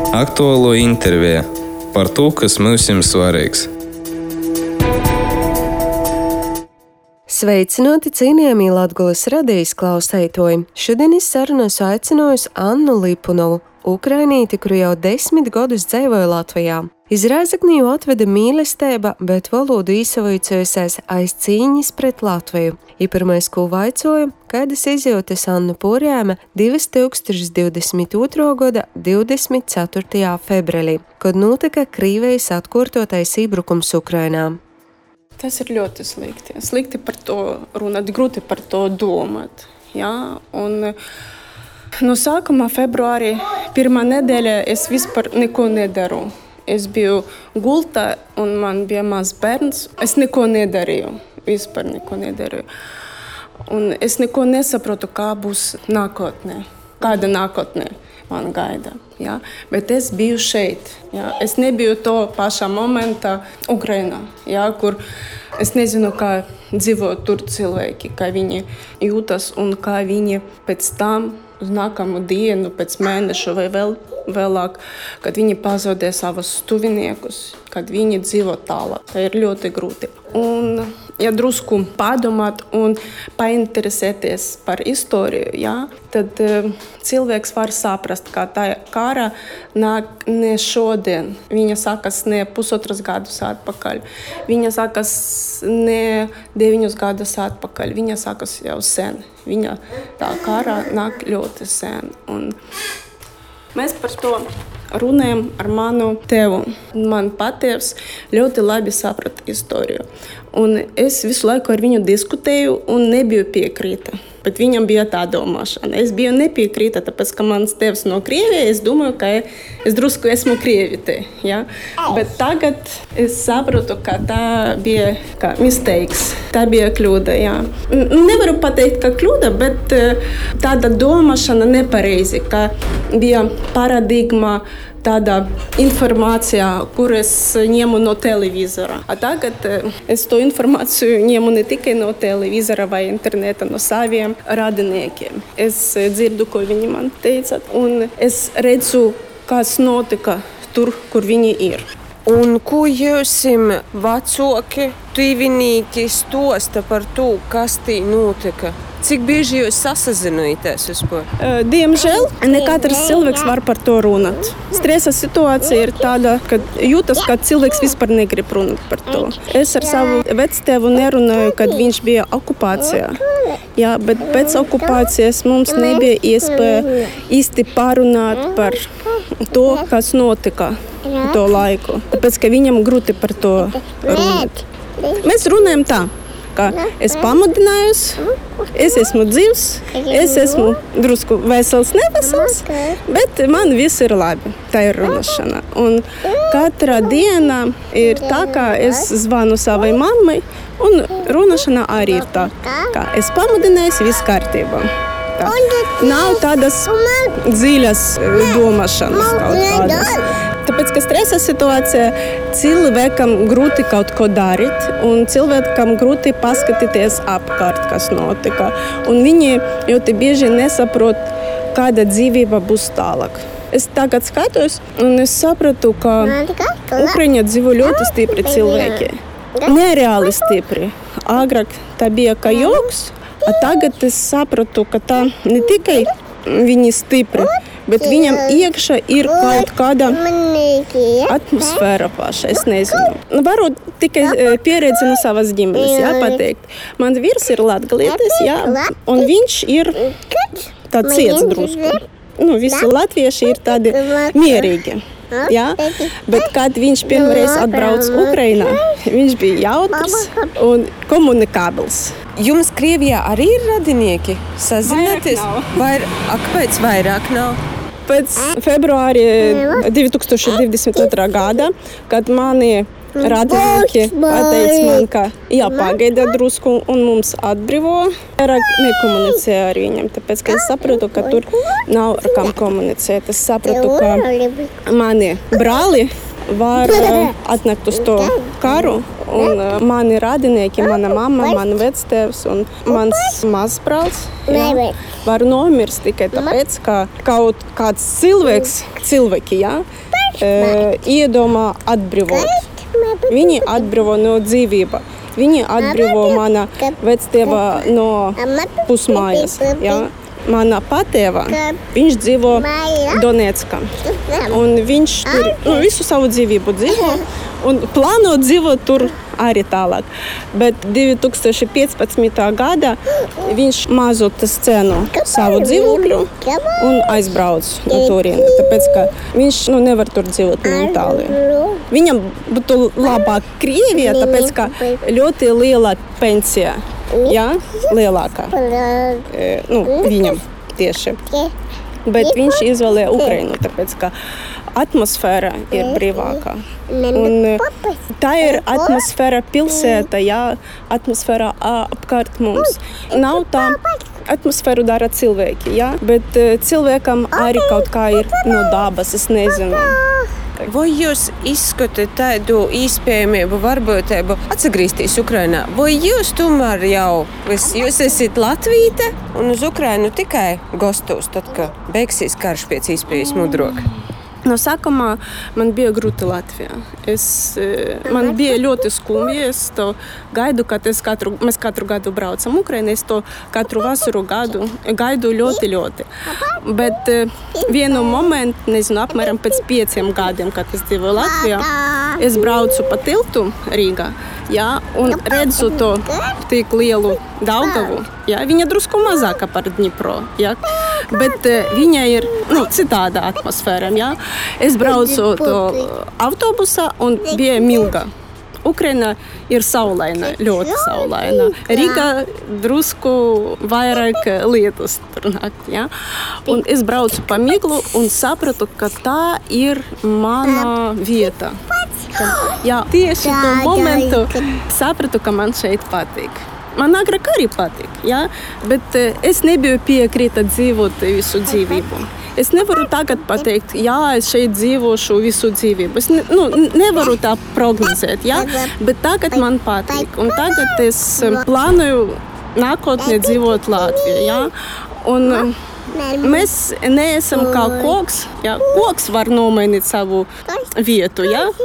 Aktuālo interviju par to, kas mums ir svarīgs. Sveicināti, cienījamie Latgulas radijas klausētoji! Šodien es sarunu esmu aicinājusi Annu Lipunovu, ukrainīti, kuru jau 10 gadus dzīvoja Latvijā. Iz Rēzekni atveda mīlestība, bet valodu īsavojusies aiz cīņas pret Latviju. I pirmais, ko vaicoju, kādas izjūtas Anna porēma 2022. gada 24. februārī, kad notika Krīvijas atkārtotais iebrukums Ukrainā. Tas ir ļoti slikti. Slikti par to runāt, grūti par to domāt. Ja? Un no sākuma februārī, pirmā nedēļa, es vispār neko nedaru. Es biju gultā un man bija mazs bērns. Es neko nedarīju, vispār neko nedarīju. Un es neko nesaprotu, kā būs nākotnē, kāda nākotnē man gaida. Ja? Bet es biju šeit. Ja? Es nebiju to pašā momentā Ukrainā, ja? Kur es nezinu, kā dzīvo tur cilvēki, kā viņi jūtas un kā viņi pēc tam uz nākamu dienu, pēc mēneša vai vēl vēlāk, kad viņi pazaudē savus tuviniekus, kad viņi dzīvo tālāk. Tā ir ļoti grūti. Un, ja drusku padomāt un painteresēties par istoriju, ja, tad cilvēks var saprast, ka tā kara nāk ne šodien. Viņa sākas ne pusotras gadus atpakaļ. Viņa sākas ne 9 gadus atpakaļ. Viņa sākas jau sen. Viņa tā kara nāk ļoti sen. Un mēs par to runājam ar manu tēvu. Man patēvs ļoti labi saprata istoriju. Un es visu laiku ar viņu diskutēju un nebiju piekrīta. Bet viņam bija tā domāšana. Es biju nepiekrīta, tāpēc, ka mans tēvs no Krievijas, es domāju, ka es drusku esmu krievite. Ja? Bet tagad es saprotu, ka tā bija kā mistakes. Tā bija kļūda. Ja? Nevaru pateikt, ka kļūda, bet tāda domāšana nepareizi, ka bija paradigma, tāda informācija, kur es ņemu no televizora. Tagad es to informāciju ņemu ne tikai no televizora vai interneta, no saviem radiniekiem. Es dzirdu, ko viņi man teica, un es redzu, kas notika tur, kur viņi ir. Un ko jūsim vecāki, tuvinīki stosta par to, kas tī notika? Cik bieži jūs sasazināties vispār? Diemžēl ne katrs cilvēks var par to runāt. Stresa situācija ir tāda, ka jūtas, ka cilvēks vispār negrib runāt par to. Es ar savu vectēvu nerunāju, kad viņš bija okupācijā. Jā, bet pēc okupācijas mums nebija iespēja īsti parunāt par to, kas notika to laiku. Tāpēc, ka viņam grūti par to runāt. Mēs runājam tā, ka es pamodinājos, es esmu dzīvs, es esmu drusku vesels, nevesels, bet man viss ir labi. Tā ir runāšana. Un katra diena ir tā, kā es zvanu savai mammai, un runāšana arī ir tā, ka es pamodinājos, viss kārtībā. Tā. Nav tādas dziļas domāšanas kaut kādas. Tāpēc, ka stresa situācija cilvēkam grūti kaut ko darīt, un cilvēkam grūti paskatīties apkārt, kas notika. Un viņi ļoti bieži nesaprot, kāda dzīvība būs tālāk. Es tagad skatos, un es sapratu, ka Ukraiņā dzīvo ļoti stipri cilvēki. Nereāli stipri. Agrāk tā bija kā joks, tagad es sapratu, ka tā ne tikai viņi stipri, bet viņam iekšā ir kaut kāda atmosfēra paša, es nezinu. Varu tikai pieredzi no savas ģimenes, pateikt. Mans vīrs ir latgalietis, un viņš ir tāds ciets drusku. Visi latvieši ir tādi mierīgi. Ja? Bet, kad viņš pirmreiz atbrauc Ukrainā, viņš bija jautrs un komunikābls. Jums Krievijā arī ir radinieki? Sazināties? Kāpēc vairāk nav? Pēc februāri 2022. gada, kad mani radinieki pateica man, ka jāpagaida drusku un mums atbrīvo, vairāk nekomunicēja ar viņiem, tāpēc, ka es sapratu, ka tur nav ar kam komunicēt. Es sapratu, ka mani brāli var atnākt uz to karu un mani radinieki, mana mamma, mana vectēvs un mans mazbrālis var nomirst tikai tāpēc, ka kaut kāds cilvēki, iedomā atbrīvot. Viņi atbrīvo no dzīvība. Viņi atbrīvo mana vectēva no pusmājas. Ja? Mana patēva, viņš dzīvo Donetskā. Un viņš tur visu savu dzīvību dzīvo un plāno dzīvot tur arī tālāk. Bet 2015. Gadā viņš mazot scēnu savu dzīvokļu un aizbrauc no turienes, tāpēc, ka viņš nevar tur dzīvot tālu. Viņam būtu labāk Krievijā, tāpēc, ka ļoti liela pensija, lielākā. Viņam tieši. Bet viņš izvēlēja Ukrainu, tāpēc, ka atmosfēra ir brīvākā. Un tā ir atmosfēra pilsēta, atmosfēra apkārt mums. Nav tā atmosfēru dara cilvēki, bet cilvēkam arī kaut kā ir no dabas, es nezinu. Vai jūs izskatāt tādu iespējamību, varbūtību atgriezties Ukrainā? Vai jūs tomēr jūs esat Latvīte un uz Ukrainu tikai gostos, tad, kad beigsies karš pēc iespējas mudrāk? No sākumā man bija grūti Latvijā. Man bija ļoti skumji. Es to gaidu, kad mēs katru gadu braucam Ukrainā. Es to katru vasaru gaidu ļoti. Bet vienu momentu, apmēram pēc 5 gadiem, kad es dzīvoju Latvijā, es braucu pa tiltu Rīgā. Un redzu to tik lielu Daugavu. Viņa drusku mazāka par Dņipro. Bet viņa ir citāda atmosfēra. Es braucu to autobusā un bija milga. Ukraina ir saulaina, ļoti saulaina. Rīgā drusku vairāk lietus tur nāk. Un es braucu pa miglu un sapratu, ka tā ir mana vieta. Tieši to momentu sapratu, ka man šeit patīk. Man agrāk arī patīk, bet es nebiju piekrīta dzīvot visu dzīvību. Es nevaru tagad pateikt, es šeit dzīvošu visu dzīvību. Es nevaru tā prognozēt, bet tagad man patīk. Un tagad es plānoju nākotnē dzīvot Latvijā. Un mēs neesam kā koks. Koks var nomainīt savu vietu,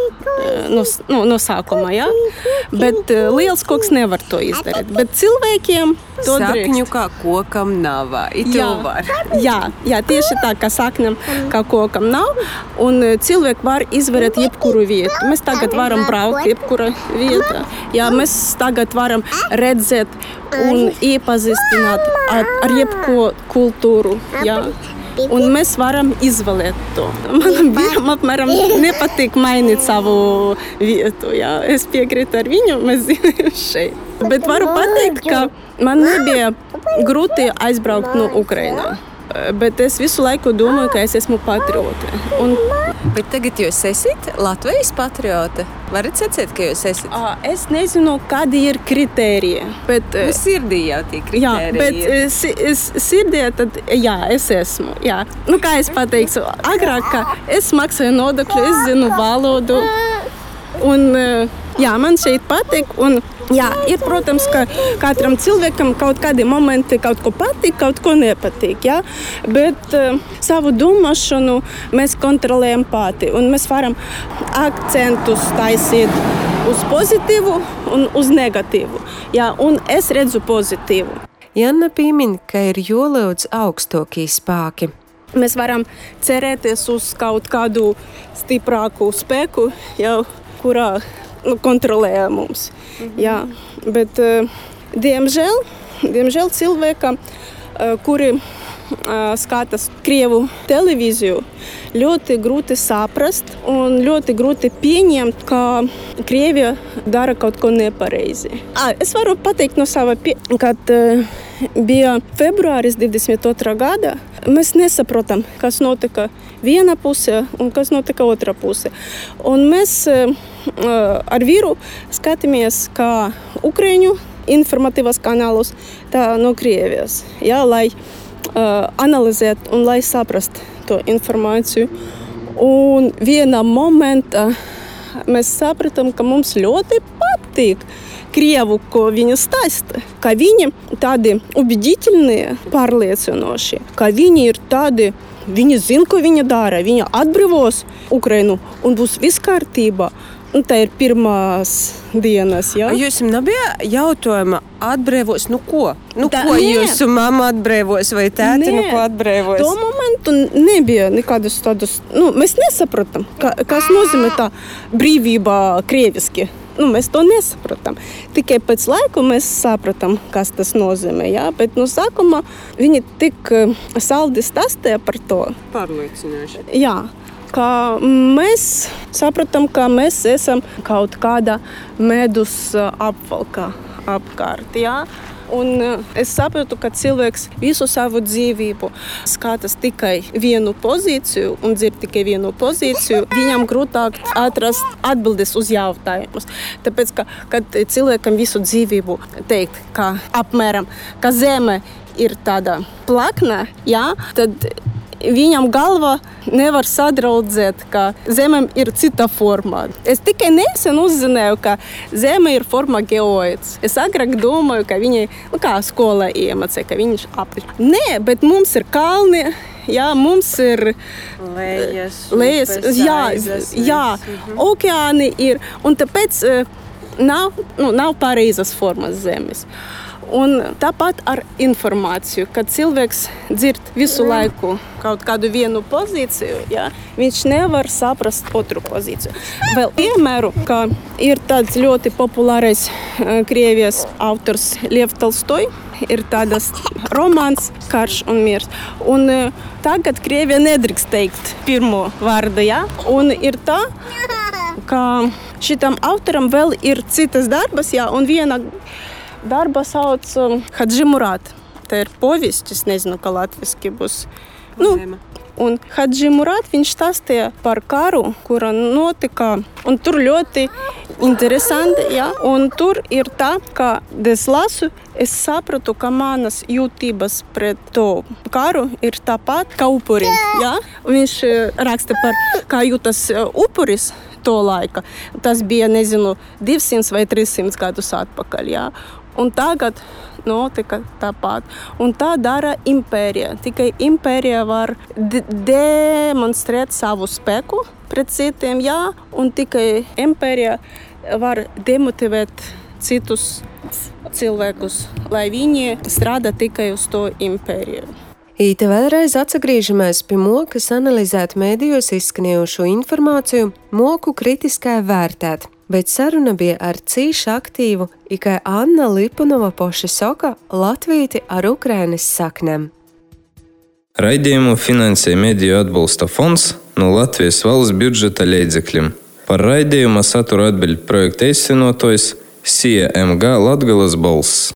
no sākuma, bet liels koks nevar to izdarīt. Bet cilvēkiem to drīkst. Sakņu kā kokam nav, var. Tieši tā, kā sakņam kā kokam nav, un cilvēki var izvarēt jebkuru vietu. Mēs tagad varam braukt jebkura vieta. Mēs tagad varam redzēt un iepazīstināt ar jebko kultūru. Un mēs varam izvēlēt to. Manam vīram apmēram nepatīk mainīt savu vietu. Es piekrītu ar viņu, mēs dzīvojam šeit. Bet varu pateikt, ka man nebija grūti aizbraukt no Ukrainā. Bet es visu laiku domāju, ka es esmu patriote. Bet tagad jūs esat Latvijas patriote? Varat sacīt, ka jūs esat? Es nezinu, kādi ir kritēriji. Bet sirdī jau tie kritēriji. Bet sirdī tad, es esmu. Kā es pateikšu, agrāk, ka es maksāju nodokļu, es zinu valodu. Un man šeit patīk. Un ir, protams, ka katram cilvēkam kaut kādi momenti kaut ko patīk, kaut ko nepatīk. Bet savu domāšanu mēs kontrolējam pati. Un mēs varam akcentus taisīt uz pozitīvu un uz negatīvu. Un es redzu pozitīvu. Janna piemin, ka ir jālūdz augstākie spēki. Mēs varam cerēties uz kaut kādu stiprāku spēku, kurā kontrolē mums. Bet diemžēl cilvēkam, kuri skatās Krievu televīziju, ļoti grūti saprast un ļoti grūti pieņemt, ka Krievija dara kaut ko nepareizi. Es varu pateikt no sava, kad bija februāris 22. gada, mēs nesaprotam, kas notika viena pusē un kas notika otra pusē. Un mēs ar vīru skatāmies, kā Ukraiņu informatīvas kanālus, tā no Krievijas, lai analizēt un lai saprast to informāciju. Un vienā momentā mēs sapratam, ka mums ļoti patīk patīk Krievu, ko viņi stāsta, ka viņi tādi ubedительnie, pārliecinoši, ka viņi ir tādi, viņi zina, ko viņi dara, viņi atbrīvos Ukrainu un būs viss kārtībā. Un tā ir pirmās dienas, jā. Jums nebija jautājuma atbrīvos, ko? Ko nē. jūsu mamma atbrīvos vai tēti, ko atbrīvos? To momentu nebija nekādas tādas, mēs nesapratam, kas nozīmē tā brīvība krieviski. Mēs to nesapratam. Tikai pēc laika mēs sapratam, kas tas nozīmē, jā. Bet sākumā viņi tik saldi stāstīja par to. Pārliecinoši. Jā. Ka mēs sapratam, ka mēs esam kaut kāda medus apvalka apkārt. Ja? Un es sapratu, ka cilvēks visu savu dzīvību skatās tikai vienu pozīciju un dzird tikai vienu pozīciju. Viņam grūtāk atrast atbildes uz jautājumus. Tāpēc, kad cilvēkam visu dzīvību teikt, ka apmēram, ka zeme ir tāda plakna, ja? Tad viņam galva nevar sadraudzēt, ka Zemēm ir cita forma. Es tikai nesen uzzināju, ka Zeme ir forma geoids. Es agrāk domāju, ka viņi, kā skolā iemācīja, ka viņš apli. Nē, bet mums ir kalni, jā, mums ir lejas, jā, okeāni ir, un tāpēc nav pareizas formas Zemes. Un tāpat ar informāciju, kad cilvēks dzird visu laiku kaut kādu vienu pozīciju, ja, viņš nevar saprast otru pozīciju. Vēl piemēru, ka ir tāds ļoti populārais Krievijas autors Lev Tolstoj, ir tādas romāns Karš un miers. Un tagad Krievija nedrīkst teikt pirmo vārdu, ja, un ir tā, ka šitam autoram vēl ir citas darbas, ja, un viena darba sauc Hadži Murat. Tā ir povists, es nezinu, kā latviski būs. Un Hadži Murat, viņš stāstīja par karu, kura notika, un tur ļoti interesanti, ja? Un tur ir tā, ka es lasu, es sapratu, ka manas jūtības pret to karu ir tāpat kā upurim, ja? Viņš raksta par, kā jūtas upuris to laika. Tas bija, 200 vai 300 gadus atpakaļ, ja? Un tagad notika tāpat. Un tā dara impērija. Tikai impērija var demonstrēt savu spēku pret citiem, jā, un tikai impērija var demotivēt citus cilvēkus, lai viņi strādā tikai uz to impēriju. Te vēlreiz atsagriežamies pie mokas analizēt mēdījos izskanējušo informāciju, moku kritiskai vērtēt. Bet saruna bija ar cīši aktīvu, kā Anna Lipunova poša soka, latvieti ar Ukrainas saknēm. Raidījumu finansē Mediju atbalsta fonds no Latvijas valsts budžeta līdzekļiem. Par raidījuma satura atbild projekta īstenotājs CMG Latgales balss.